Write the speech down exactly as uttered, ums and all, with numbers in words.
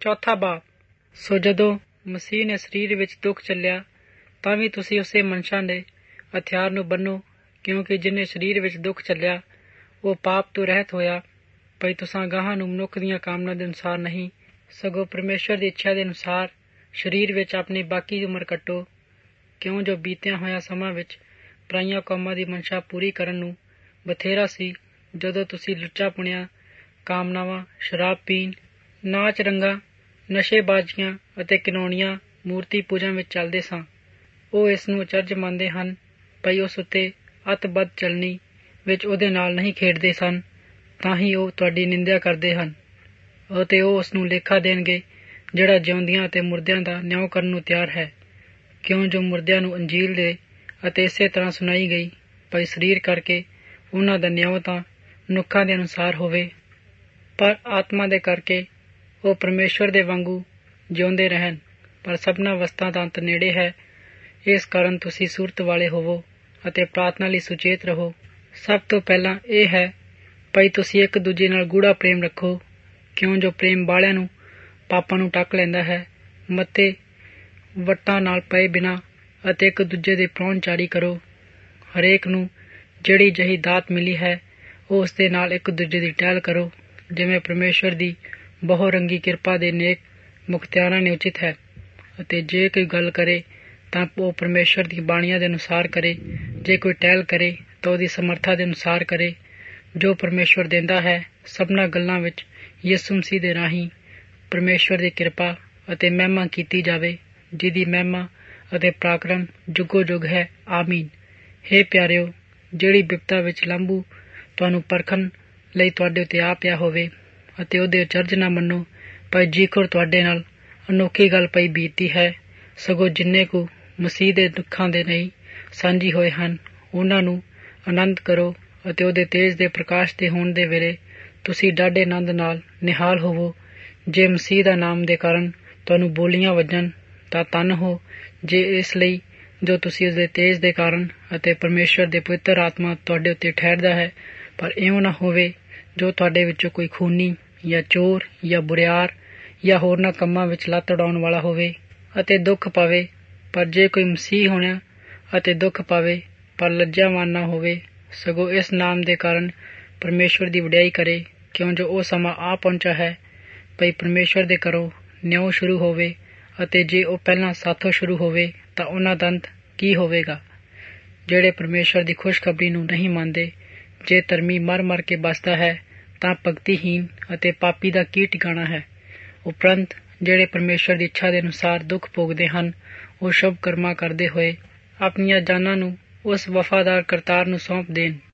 ਚੌਥਾ ਬਾਬ। ਸੋ ਜਦੋਂ ਮਸੀਹ ਨੇ ਸਰੀਰ ਵਿੱਚ ਦੁੱਖ ਚੱਲਿਆ ਤਾਂ ਵੀ ਤੁਸੀਂ ਉਸੇ ਮਨਸ਼ਾ ਦੇ ਹਥਿਆਰ ਨੂੰ ਬੰਨੋ, ਕਿਉਂਕਿ ਜਿਹਨੇ ਸਰੀਰ ਵਿੱਚ ਦੁੱਖ ਚੱਲਿਆ ਉਹ ਪਾਪ ਤੋਂ ਰਹਿਤ ਹੋਇਆ। ਭਈ ਤੁਸਾਂ ਗਾਹਾਂ ਨੂੰ ਮਨੁੱਖ ਦੀਆਂ ਕਾਮਨਾ ਦੇ ਅਨੁਸਾਰ ਨਹੀਂ, ਸਗੋਂ ਪਰਮੇਸ਼ਵਰ ਦੀ ਇੱਛਾ ਦੇ ਅਨੁਸਾਰ ਸਰੀਰ ਵਿੱਚ ਆਪਣੀ ਬਾਕੀ ਉਮਰ ਕੱਟੋ, ਕਿਉਂ ਜੋ ਬੀਤਿਆ ਹੋਇਆ ਸਮਾਂ ਵਿੱਚ ਪਰਾਈਆਂ ਕੌਮਾਂ ਦੀ ਮਨਸ਼ਾ ਪੂਰੀ ਕਰਨ ਨੂੰ ਬਥੇਰਾ ਸੀ, ਜਦੋਂ ਤੁਸੀਂ ਲੁੱਚਾ ਪੁਣਿਆ ਕਾਮਨਾਵਾਂ, ਸ਼ਰਾਬ ਪੀਣ, ਨਾਚ ਰੰਗਾਂ, ਨਸ਼ੇਬਾਜ਼ੀਆਂ ਅਤੇ ਕਿਨੌਣੀਆਂ, ਮੂਰਤੀ ਪੂਜਾ ਵਿੱਚ ਚੱਲਦੇ ਸਾਂ। ਉਹ ਇਸ ਨੂੰ ਅਚਰਜ ਮੰਨਦੇ ਹਨ ਭਈ ਉਸ ਉੱਤੇ ਅਤ ਬਦ ਚਲਣੀ ਵਿੱਚ ਉਹਦੇ ਨਾਲ ਨਹੀਂ ਖੇਡਦੇ ਸਨ, ਤਾਂ ਹੀ ਉਹ ਤੁਹਾਡੀ ਨਿੰਦਿਆ ਕਰਦੇ ਹਨ। ਅਤੇ ਉਹ ਉਸ ਨੂੰ ਲੇਖਾ ਦੇਣਗੇ ਜਿਹੜਾ ਜਿਉਂਦਿਆਂ ਅਤੇ ਮੁਰਦਿਆਂ ਦਾ ਨਿਆਂ ਕਰਨ ਨੂੰ ਤਿਆਰ ਹੈ, ਕਿਉਂ ਜੋ ਮੁਰਦਿਆਂ ਨੂੰ ਅੰਜੀਲ ਦੇ ਅਤੇ ਇਸੇ ਤਰ੍ਹਾਂ ਸੁਣਾਈ ਗਈ ਭਈ ਸਰੀਰ ਕਰਕੇ ਉਹਨਾਂ ਦਾ ਨਿਆਂ ਤਾਂ ਮਨੁੱਖਾਂ ਦੇ ਅਨੁਸਾਰ ਹੋਵੇ, ਪਰ ਆਤਮਾ ਦੇ ਕਰਕੇ ਉਹ ਪਰਮੇਸ਼ਵਰ ਦੇ ਵਾਂਗੂ ਜਿਉਂਦੇ ਰਹਿਣ। ਪਰ ਸਭਨਾਂ ਵਸਤਾਂ ਦਾ ਅੰਤ ਨੇੜੇ ਹੈ, ਇਸ ਕਾਰਨ ਤੁਸੀਂ ਸੂਰਤ ਵਾਲੇ ਹੋਵੋ ਅਤੇ ਪ੍ਰਾਰਥਨਾ ਲਈ ਸੁਚੇਤ ਰਹੋ। ਸਭ ਤੋਂ ਪਹਿਲਾਂ ਇਹ ਹੈ ਭਈ ਤੁਸੀਂ ਇੱਕ ਦੂਜੇ ਨਾਲ ਗੂੜਾ ਪ੍ਰੇਮ ਰੱਖੋ, ਕਿਉਂ ਜੋ ਪ੍ਰੇਮ ਬਾਲਿਆਂ ਨੂੰ ਪਾਪਾਂ ਨੂੰ ਢੱਕ ਲੈਂਦਾ ਹੈ। ਮੱਤੇ ਵੱਟਾਂ ਨਾਲ ਪਏ ਬਿਨਾਂ ਅਤੇ ਇੱਕ ਦੂਜੇ ਦੀ ਪ੍ਰਾਹੁਣਚਾਰੀ ਕਰੋ। ਹਰੇਕ ਨੂੰ ਜਿਹੜੀ ਜਿਹੀ ਦਾਤ ਮਿਲੀ ਹੈ ਉਹ ਉਸ ਦੇ ਨਾਲ ਇੱਕ ਦੂਜੇ ਦੀ ਟਹਿਲ ਕਰੋ, ਜਿਵੇਂ ਪਰਮੇਸ਼ਵਰ ਦੀ ਬਹੁ ਰੰਗੀ ਕਿਰਪਾ ਦੇ ਨੇਕ ਮੁਖਤਿਆਰਾਂ ਨੇ ਉਚਿਤ ਹੈ। ਅਤੇ ਜੇ ਕੋਈ ਗੱਲ ਕਰੇ ਤਾਂ ਉਹ ਪਰਮੇਸ਼ਵਰ ਦੀ ਬਾਣੀਆਂ ਦੇ ਅਨੁਸਾਰ ਕਰੇ, ਜੇ ਕੋਈ ਟਹਿਲ ਕਰੇ ਤਾਂ ਉਹਦੀ ਸਮਰਥਾ ਦੇ ਅਨੁਸਾਰ ਕਰੇ, ਜੋ ਪਰਮੇਸ਼ਵਰ ਦਿੰਦਾ ਹੈ। ਸਭਨਾਂ ਗੱਲਾਂ ਵਿੱਚ ਯਿਸੂ ਮਸੀਹ ਦੇ ਰਾਹੀਂ ਪਰਮੇਸ਼ਵਰ ਦੀ ਕਿਰਪਾ ਅਤੇ ਮਹਿਮਾ ਕੀਤੀ ਜਾਵੇ, ਜਿਹਦੀ ਮਹਿਮਾ ਅਤੇ ਪਰਾਕਰਮ ਜੁਗੋ ਜੁਗ ਹੈ। ਆਮੀਨ। ਹੇ ਪਿਆਰਿਓ, ਜਿਹੜੀ ਬਿਪਤਾ ਵਿੱਚ ਲੰਬੂ ਤੁਹਾਨੂੰ ਪਰਖਣ ਲਈ ਤੁਹਾਡੇ ਉੱਤੇ ਆ ਪਿਆ ਹੋਵੇ ਅਤੇ ਉਹਦੇ ਅਚਰਜ ਨਾ ਮੰਨੋ, ਪਰ ਜੀਕਰ ਤੁਹਾਡੇ ਨਾਲ ਅਨੋਖੀ ਗੱਲ ਪਈ ਬੀਤਦੀ ਹੈ, ਸਗੋਂ ਜਿੰਨੇ ਕੁ ਮਸੀਹ ਦੇ ਦੁੱਖਾਂ ਦੇ ਨਹੀਂ ਸਾਂਝੀ ਹੋਏ ਹਨ ਉਹਨਾਂ ਨੂੰ ਆਨੰਦ ਕਰੋ ਅਤੇ ਉਹਦੇ ਤੇਜ ਦੇ ਪ੍ਰਕਾਸ਼ ਦੇ ਹੋਣ ਦੇ ਵੇਲੇ ਤੁਸੀਂ ਡਾਢੇ ਆਨੰਦ ਨਾਲ ਨਿਹਾਲ ਹੋਵੋ। ਜੇ ਮਸੀਹ ਦਾ ਨਾਮ ਦੇ ਕਾਰਨ ਤੁਹਾਨੂੰ ਬੋਲੀਆਂ ਵੱਜਣ ਤਾਂ ਧੰਨ ਹੋ, ਜੇ ਇਸ ਲਈ ਜੋ ਤੁਸੀਂ ਉਸਦੇ ਤੇਜ ਦੇ ਕਾਰਨ ਅਤੇ ਪਰਮੇਸ਼ਵਰ ਦੇ ਪਵਿੱਤਰ ਆਤਮਾ ਤੁਹਾਡੇ ਉੱਤੇ ਠਹਿਰਦਾ ਹੈ। ਪਰ ਇਉਂ ਨਾ ਹੋਵੇ ਜੋ ਤੁਹਾਡੇ ਵਿੱਚੋਂ ਕੋਈ ਖੂਨੀ ਜਾਂ ਚੋਰ ਜਾਂ ਬੁਰਿਆਰ ਜਾਂ ਹੋਰਨਾਂ ਕੰਮਾਂ ਵਿੱਚ ਲੱਤ ਉਡਾਉਣ ਵਾਲਾ ਹੋਵੇ ਅਤੇ ਦੁੱਖ ਪਾਵੇ। ਪਰ ਜੇ ਕੋਈ ਮਸੀਹ ਹੋਣਾ ਅਤੇ ਦੁੱਖ ਪਾਵੇ ਪਰ ਲੱਜਾਵਾਨ ਨਾ ਹੋਵੇ, ਸਗੋਂ ਇਸ ਨਾਮ ਦੇ ਕਾਰਨ ਪਰਮੇਸ਼ਵਰ ਦੀ ਵਡਿਆਈ ਕਰੇ, ਕਿਉਂ ਜੋ ਉਹ ਸਮਾਂ ਆ ਪਹੁੰਚਾ ਹੈ ਭਈ ਪਰਮੇਸ਼ਵਰ ਦੇ ਘਰੋਂ ਨਿਉ ਸ਼ੁਰੂ ਹੋਵੇ, ਅਤੇ ਜੇ ਉਹ ਪਹਿਲਾਂ ਸਾਥੋਂ ਸ਼ੁਰੂ ਹੋਵੇ ਤਾਂ ਉਹਨਾਂ ਦਾ ਅੰਤ ਕੀ ਹੋਵੇਗਾ। ਜਿਹੜੇ ਪਰਮੇਸ਼ਵਰ ਦੀ ਖੁਸ਼ਖਬਰੀ ਨੂੰ ਨਹੀਂ ਮੰਨਦੇ, ਜੇ ਧਰਮੀ ਮਰ ਮਰ ਕੇ ਬਸਦਾ ਹੈ ਤਾਂ ਭਗਤੀਹੀਨ ਅਤੇ ਪਾਪੀ ਦਾ ਕੀ ਟਿਕਾਣਾ ਹੈ। ਉਪਰੰਤ ਜਿਹੜੇ ਪਰਮੇਸ਼ਵਰ ਦੀ ਇੱਛਾ ਦੇ ਅਨੁਸਾਰ ਦੁੱਖ ਭੋਗਦੇ ਹਨ, ਉਹ ਸ਼ੁਭ ਕਰਮਾਂ ਕਰਦੇ ਹੋਏ ਆਪਣੀਆਂ ਜਾਨਾਂ ਨੂੰ ਉਸ ਵਫਾਦਾਰ ਕਰਤਾਰ ਨੂੰ ਸੌਂਪ ਦੇਣ